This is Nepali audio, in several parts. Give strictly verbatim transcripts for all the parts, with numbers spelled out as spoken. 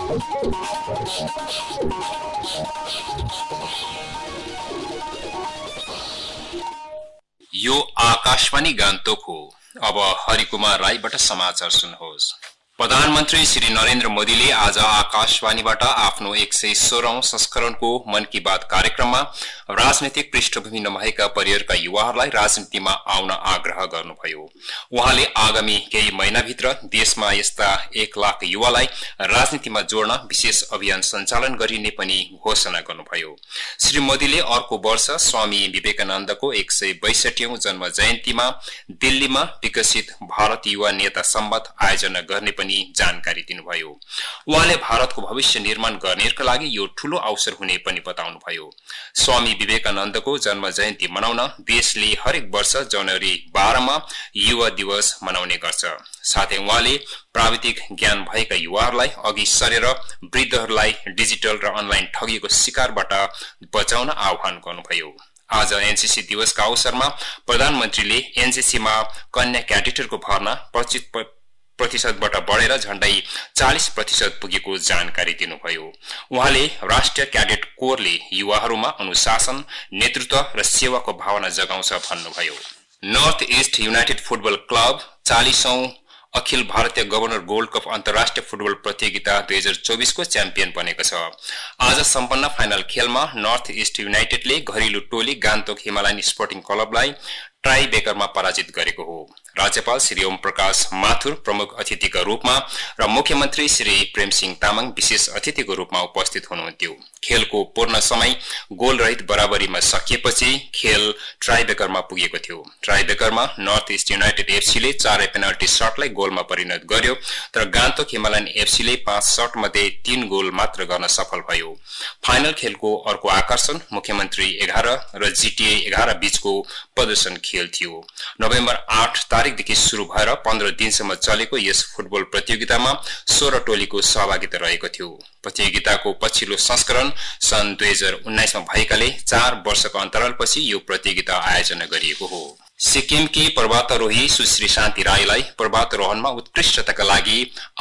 यो आकाशवाणी गान्तोक हो। अब हरिकुमार राईबाट समाचार सुन्नुहोस्। प्रधानमन्त्री श्री नरेन्द्र मोदीले आज आकाशवाणीबाट आफ्नो एक सय सोह्रौं संस्करणको मन की बात कार्यक्रममा राजनैतिक पृष्ठभूमि नभएका परिवारका युवाहरूलाई राजनीतिमा आउन आग्रह गर्नुभयो। उहाँले आगामी केही महिनाभित्र देशमा यस्ता एक लाख युवालाई राजनीतिमा जोड्न विशेष अभियान सञ्चालन गरिने पनि घोषणा गर्नुभयो। श्री मोदीले अर्को वर्ष स्वामी विवेकानन्दको एक सय बैसठीऔं जन्म जयन्तीमा दिल्लीमा विकसित भारत युवा नेता सम्बत आयोजना गर्ने पनि जानकारी दिनुभयो। उहाँले भारतको भविष्य निर्माण गर्नेका लागि यो ठूलो अवसर हुने पनि बताउनुभयो। स्वामी विवेकानन्दको जन्म जयन्ती मनाउन देशले हरेक वर्ष जनवरी बाह्र मा युवा दिवस मनाउने गर्छ। साथै उहाँले प्राविधिक ज्ञान भएका युवाहरूलाई अघि सरेर वृद्धहरूलाई डिजिटल र अनलाइन ठगीको शिकारबाट बचाउन आह्वान गर्नुभयो। आज एनसीसी दिवसका अवसरमा प्रधानमन्त्रीले एनसीसीमा कन्या क्याडेटहरूको भर्ना पच्चीस प्रतिशतबाट बढेर झण्डै चालीस प्रतिशत पुगेको जानकारी दिनुभयो। उहाँले राष्ट्रिय क्याडेट कोरले युवाहरूमा अनुशासन, नेतृत्व र सेवाको भावना जगाउँछ भन्नुभयो। North east united football club चालीसौं अखिल भारतीय गभर्नर गोल्ड कप अन्तर्राष्ट्रिय फुटबल प्रतियोगिता दुई हजार चौबीस को च्याम्पियन बनेको छ। आज सम्पन्न फाइनल खेलमा नर्थ इस्ट युनाइटेडले घरेलु टोली गान्तोक हिमालयन स्पोर्टिङ क्लबलाई टाई बेकरमा पराजित गरेको हो। राज्यपाल श्री ओम प्रकाश माथुर प्रमुख अतिथिका रूपमा र मुख्यमन्त्री श्री प्रेमसिंह तामाङ विशेष अतिथिको रूपमा उपस्थित हुनुहुन्थ्यो। खेलको पूर्ण समय गोल रहित बराबरीमा सकिएपछि खेल ट्राइबेकरमा पुगेको थियो। ट्राइबेकरमा नर्थ इस्ट युनाइटेड एफसीले चारै पेनल्टी शटलाई गोलमा परिणत गर्यो, तर गान्तोक हिमालयन एफसीले पाँच शट मध्ये तीन गोल मात्र गर्न सफल भयो। फाइनल खेलको अर्को आकर्षण मुख्यमन्त्री एघार र जीटीए एघार बीचको प्रदर्शन खेल थियो। नोभेम्बर आठ तारिकदेखि शुरू भएर पन्ध्र दिनसम्म चलेको यस फुटबल प्रतियोगितामा सोह्र टोलीको सहभागिता रहेको थियो। प्रतियोगिताको पछिल्लो संस्करण सन् दुई हजार उन्नाइस मा भएकाले चार वर्षको अन्तरालपछि यो प्रतियोगिता आयोजना गरिएको हो। सिक्किमकी पर्वतारोही सुश्री शान्ति राईलाई पर्वतारोहणमा उत्कृष्टताका लागि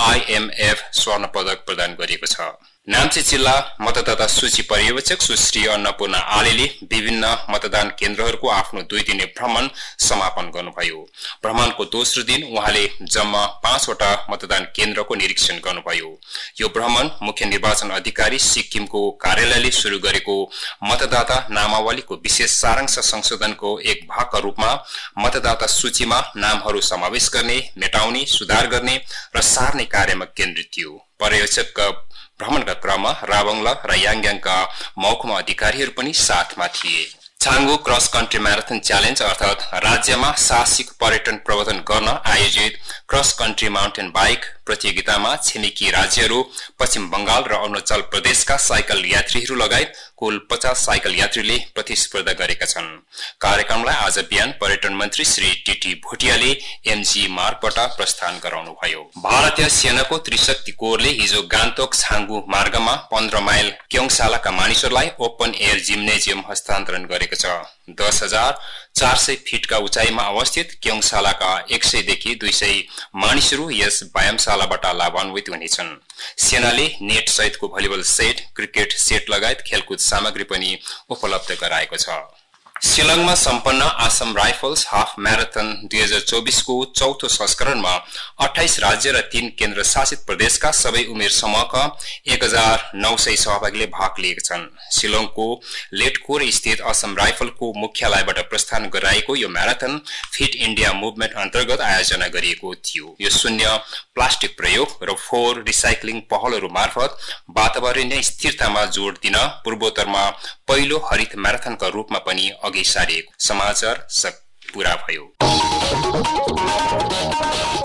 आईएमएफ स्वर्ण पदक प्रदान गरिएको छ। नाम्ची जिल्ला मतदाता सूची पर्यवेक्षक सुश्री अन्नपूर्ण आलेले विभिन्न मतदान केन्द्रहरूको आफ्नो दुई दिने भ्रमण समापन गर्नुभयो। भ्रमणको दोस्रो दिन उहाँले जम्मा पाँचवटा मतदान केन्द्रको निरीक्षण गर्नुभयो। यो भ्रमण मुख्य निर्वाचन अधिकारी सिक्किमको कार्यालयले शुरू गरेको मतदाता नामावलीको विशेष सारांश संशोधनको एक भागका रूपमा मतदाता सूचीमा नामहरू समावेश गर्ने, मेटाउने, सुधार गर्ने र सार्ने कार्यमा केन्द्रित थियो। पर्यवेक्षकका भ्रमणका क्रममा रावङला र याङयाङका महकुमा अधिकारीहरू पनि साथमा थिए। Changu cross country marathon challenge अर्थात राज्यमा साहसिक पर्यटन प्रवर्धन गर्न आयोजित क्रस कन्ट्री माउन्टेन बाइक प्रतियोगितामा छिमेकी राज्यहरू पश्चिम बंगाल र अरुणाचल प्रदेशका साइकल यात्रीहरू लगायत कुल पचास साइकल यात्रीले प्रतिस्पर्धा गरेका छन्। कार्यक्रमलाई आज बिहान पर्यटन मन्त्री श्री टीटी भोटियाले एमजी मार्गबाट प्रस्थान गराउनुभयो। भारतीय सेनाको त्रिशक्ति कोरले हिजो गान्तोक छाङ्गु मार्गमा पन्ध्र माइल क्योङसालाका मानिसहरूलाई ओपन एयर जिम्नेजियम हस्तान्तरण गरेको छ। दस हजार चार सय फिटका उचाइमा अवस्थित क्योङसालाका एक सय देखि दुई सय मानिसहरू यस व्यायामशालाबाट लाभान्वित हुनेछन्। सेनाले नेट सहितको भलिबल सेट, क्रिकेट सेट लगायत खेलकुद सामग्री पनि उपलब्ध गराएको छ। शिलङमा सम्पन्न आसाम राइफल्स हाफ म्याराथन दुई हजार चौबीस को चौथो संस्करणमा अठाइस राज्य र तीन केन्द्र शासित प्रदेशका सबै उमेर समूहका एक हजार नौ सय सहभागीले भाग लिएका छन्। शिलङको लेटकोर स्थित असम राइफलको मुख्यालयबाट प्रस्थान गराएको यो म्याराथन फिट इण्डिया मुभमेन्ट अन्तर्गत आयोजना गरिएको थियो। यो शून्य प्लास्टिक प्रयोग र फोहोर रिसाइक्लिङ पहलहरू मार्फत वातावरणीय स्थिरतामा जोड दिन पूर्वोत्तरमा पहिलो हरित म्याराथनका रूपमा पनि अघि सारिएको। समाचार सब पूरा भयो।